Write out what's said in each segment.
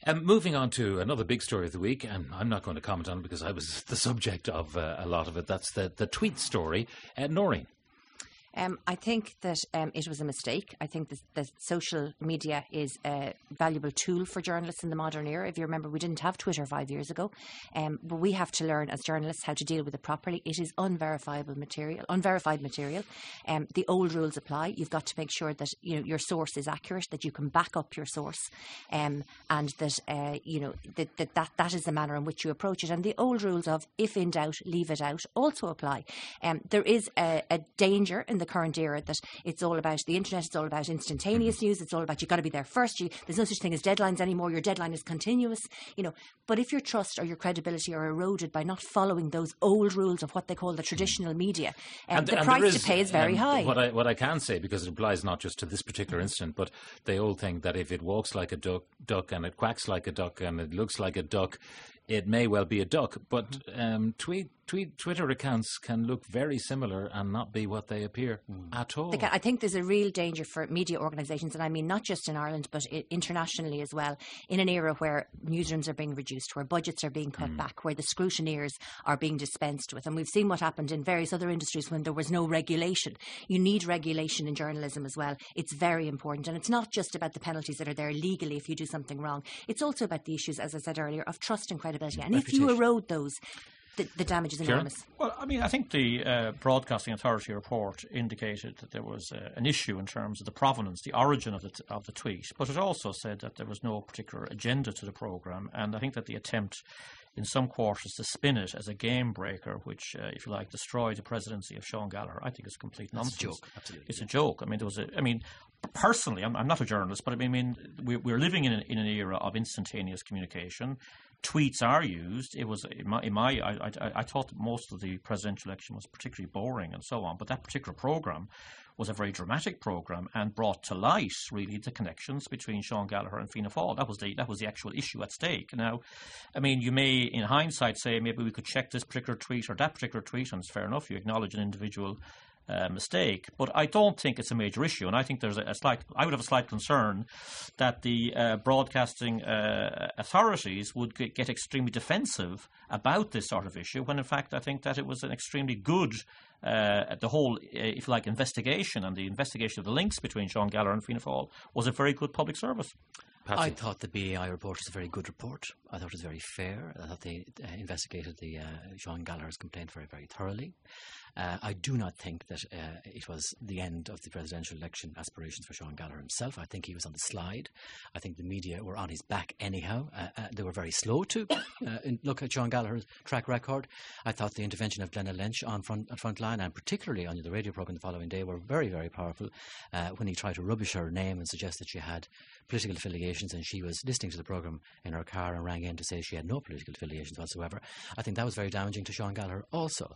Moving on to another big story of the week, and I'm not going to comment on it because I was the subject of a lot of it. That's the tweet story. Noreen. I think that it was a mistake. I think that social media is a valuable tool for journalists in the modern era. If you remember, we didn't have Twitter 5 years ago, but we have to learn as journalists how to deal with it properly. It is unverified material. The old rules apply. You've got to make sure that your source is accurate, that you can back up your source, and that that is the manner in which you approach it. And the old rules of if in doubt, leave it out also apply. There is a danger in the current era that it's all about the internet, it's all about instantaneous news, it's all about you've got to be there first. There's no such thing as deadlines anymore. Your deadline is continuous, But if your trust or your credibility are eroded by not following those old rules of what they call the traditional media, the price to pay is very high. What I can say, because it applies not just to this particular incident, but the old thing that if it walks like a duck and it quacks like a duck and it looks like a duck, it may well be a duck. But Twitter accounts can look very similar and not be what they appear at all. I think there's a real danger for media organisations, and I mean not just in Ireland but internationally as well, in an era where newsrooms are being reduced, where budgets are being cut back, where the scrutineers are being dispensed with. And we've seen what happened in various other industries when there was no regulation. You need regulation in journalism as well. It's very important. And it's not just about the penalties that are there legally if you do something wrong. It's also about the issues, as I said earlier, of trust and credibility. And if you erode those, the damage is enormous. Well, I mean, I think the Broadcasting Authority report indicated that there was an issue in terms of the provenance, the origin of the tweet, but it also said that there was no particular agenda to the programme, and I think that the attempt in some quarters to spin it as a game breaker, which, if you like, destroyed the presidency of Sean Gallagher, I think is complete nonsense. It's a joke, absolutely. It's a joke. I mean, personally, I'm not a journalist, but I mean, we're living in an era of instantaneous communication. Tweets are used. It was I thought that most of the presidential election was particularly boring and so on, but that particular programme was a very dramatic programme and brought to light really the connections between Sean Gallagher and Fianna Fáil. That was the actual issue at stake. Now, I mean, you may in hindsight say maybe we could check this particular tweet or that particular tweet, and it's fair enough. You acknowledge an individual mistake, but I don't think it's a major issue, and I think there's I would have a slight concern that the broadcasting authorities would get extremely defensive about this sort of issue, when in fact I think that it was an extremely good the whole, if you like, investigation, and the investigation of the links between Sean Gallagher and Fianna Fáil was a very good public service. Patsy. I thought the BAI report was a very good report. I thought it was very fair. I thought they investigated the Sean Gallagher's complaint very, very thoroughly. I do not think that it was the end of the presidential election aspirations for Sean Gallagher himself. I think he was on the slide. I think the media were on his back anyhow. They were very slow to look at Sean Gallagher's track record. I thought the intervention of Glenna Lynch on Frontline, and particularly on the radio programme the following day, were very, very powerful when he tried to rubbish her name and suggest that she had political affiliations, and she was listening to the programme in her car and rang in to say she had no political affiliations whatsoever. I think that was very damaging to Sean Gallagher also.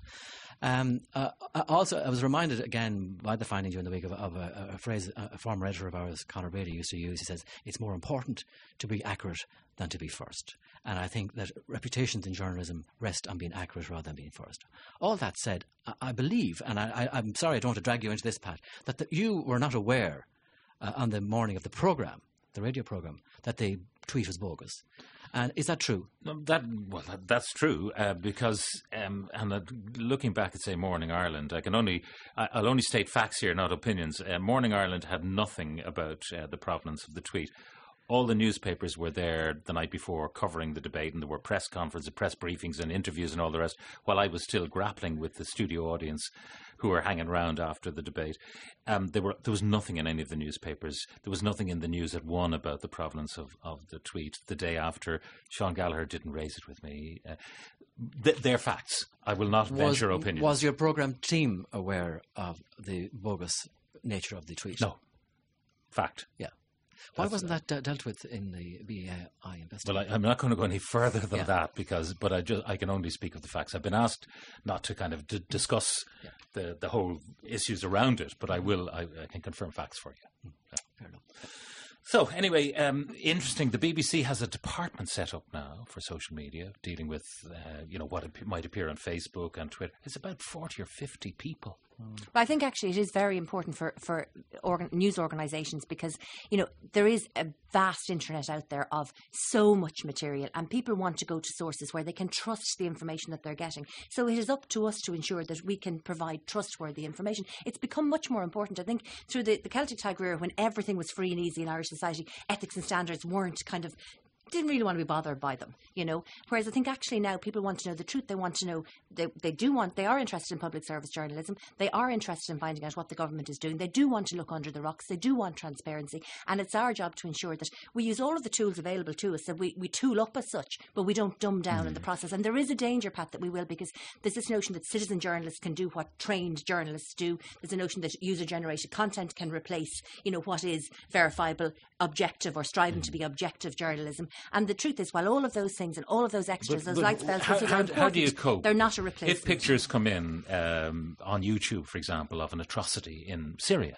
Also, I was reminded again by the finding during the week of a phrase a former editor of ours, Conor Brady, used to use. He says, it's more important to be accurate than to be first. And I think that reputations in journalism rest on being accurate rather than being first. All that said, I believe, and I'm sorry I don't want to drag you into this, Pat, that you were not aware on the morning of the programme, the radio programme, that the tweet was bogus. And is that true? That's true because, and looking back at, say, Morning Ireland, I'll only state facts here, not opinions. Morning Ireland had nothing about the provenance of the tweet. All the newspapers were there the night before covering the debate, and there were press conferences, press briefings and interviews and all the rest, while I was still grappling with the studio audience who were hanging around after the debate. There was nothing in any of the newspapers. There was nothing in the News at One about the provenance of the tweet. The day after, Sean Gallagher didn't raise it with me. They're facts. I will not venture opinions. Was your programme team aware of the bogus nature of the tweet? No. Fact. Yeah. Why wasn't that dealt with in the BAI investigation? Well, I'm not going to go any further than that but I can only speak of the facts. I've been asked not to kind of discuss the whole issues around it, but I will. I can confirm facts for you. Fair enough. So anyway, interesting. The BBC has a department set up now for social media, dealing with what might appear on Facebook and Twitter. It's about 40 or 50 people. But I think actually it is very important for news organisations because, there is a vast internet out there of so much material and people want to go to sources where they can trust the information that they're getting. So it is up to us to ensure that we can provide trustworthy information. It's become much more important. I think through the Celtic Tiger era, when everything was free and easy in Irish society, ethics and standards weren't didn't really want to be bothered by them, Whereas I think actually now people want to know the truth. They want to know, they are interested in public service journalism. They are interested in finding out what the government is doing. They do want to look under the rocks. They do want transparency. And it's our job to ensure that we use all of the tools available to us, that we tool up as such, but we don't dumb down in the process. And there is a danger, Pat, that we will, because there's this notion that citizen journalists can do what trained journalists do. There's a notion that user-generated content can replace, what is verifiable, objective, or striving to be objective journalism. And the truth is, while all of those things and all of those extras, those light spells, how do you cope? They're not a replacement. If pictures come in on YouTube, for example, of an atrocity in Syria,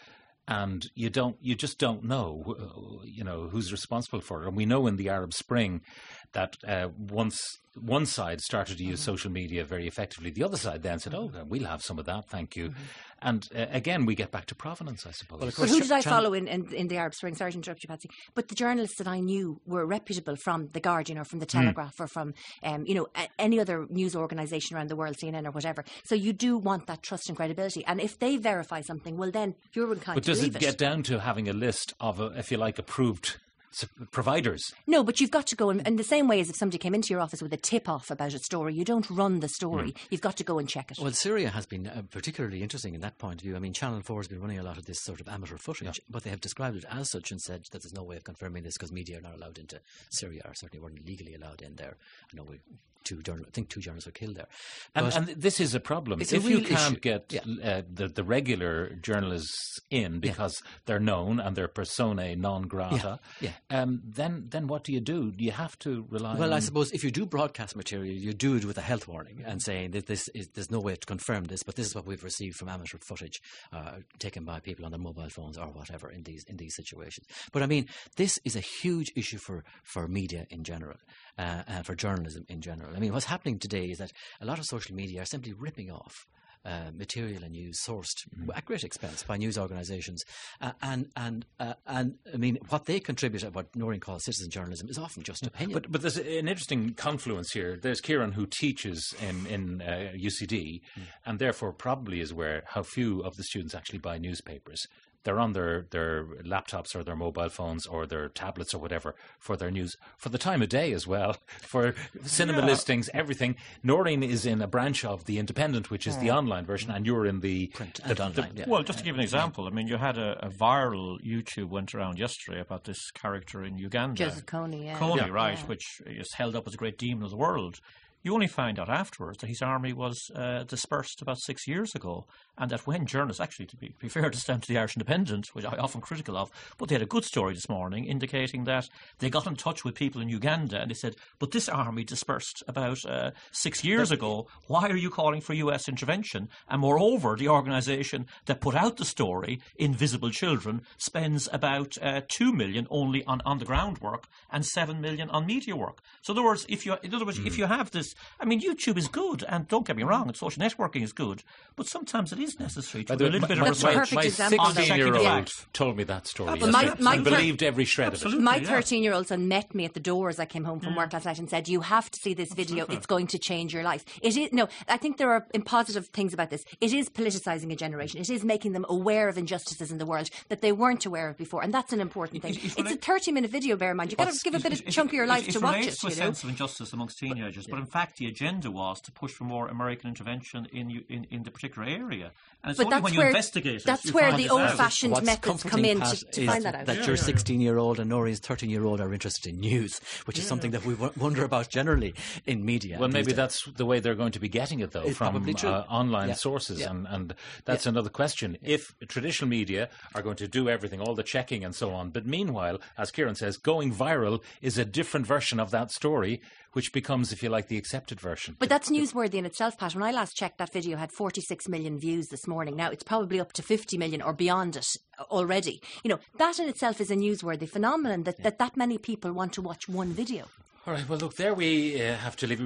and you just don't know, who's responsible for it. And we know in the Arab Spring that once one side started to use social media very effectively, the other side then said, "Oh, we'll have some of that, thank you." And again, we get back to provenance, I suppose. But who did I follow in the Arab Spring? Sorry to interrupt you, Patsy. But the journalists that I knew were reputable from The Guardian or from The Telegraph or from, any other news organisation around the world, CNN or whatever. So you do want that trust and credibility. And if they verify something, well, then you're inclined to believe it. But does it get down to having a list of, if you like, approved providers? No, but you've got to go in the same way as if somebody came into your office with a tip-off about a story. You don't run the story. You've got to go and check it. Well, Syria has been particularly interesting in that point of view. I mean, Channel 4 has been running a lot of this sort of amateur footage, but they have described it as such and said that there's no way of confirming this because media are not allowed into Syria, or certainly weren't legally allowed in there. I know two journalists were killed there. And this is a problem. If you can't get the regular journalists in because they're known and they're personae non grata, then what do? You have to rely on... Well, I suppose if you do broadcast material, you do it with a health warning and saying that there's no way to confirm this, but this is what we've received from amateur footage taken by people on their mobile phones or whatever in these situations. But I mean, this is a huge issue for media in general. For journalism in general. I mean, what's happening today is that a lot of social media are simply ripping off material and news sourced at great expense by news organisations, and I mean, what they contribute, what Noreen calls citizen journalism, is often just opinion. But there's an interesting confluence here. There's Kieran, who teaches in UCD, and therefore probably is aware how few of the students actually buy newspapers. They're on their laptops or their mobile phones or their tablets or whatever for their news, for the time of day as well, for cinema listings, everything. Noreen is in a branch of The Independent, which is the online version, and you're in the print and online. Well, just to give an example, I mean, you had a viral YouTube went around yesterday about this character in Uganda. Joseph Kony, which is held up as a great demon of the world. You only find out afterwards that his army was dispersed about 6 years ago, and that when journalists, actually, to be fair to them, to the Irish Independent, which I'm often critical of, but they had a good story this morning indicating that they got in touch with people in Uganda and they said, but this army dispersed about 6 years ago. Why are you calling for US intervention? And moreover, the organisation that put out the story, Invisible Children, spends about 2 million only on the ground work and 7 million on media work. So in other words, if you have this, I mean, YouTube is good, and don't get me wrong, and social networking is good, but sometimes it is necessary to do a little bit of research. My 16-year-old told me that story and believed every shred of it. My 13-year-old son met me at the door as I came home from work last night and said, "You have to see this video. It's going to change your life." It is I think there are positive things about this. It is politicizing a generation. It is making them aware of injustices in the world that they weren't aware of before, and that's an important thing. It's a 30-minute video, bear in mind. You've got to give a bit of chunk of your life to watch it. It's a sense of injustice amongst teenagers, but in fact, the agenda was to push for more American intervention in the particular area. And it's only when you investigate it. That's where the old-fashioned methods come in to find that out. That your 16-year-old and Noreen's 13-year-old are interested in news, which is something that we wonder about generally in media. Well, maybe that's the way they're going to be getting it, though, from online sources. And that's another question. If traditional media are going to do everything, all the checking and so on, but meanwhile, as Kieran says, going viral is a different version of that story, which becomes, if you like, the accepted version. But that's newsworthy in itself, Pat. When I last checked, that video had 46 million views this morning. Now, it's probably up to 50 million or beyond it already. That in itself is a newsworthy phenomenon, that many people want to watch one video. All right, well, look, there we have to leave it.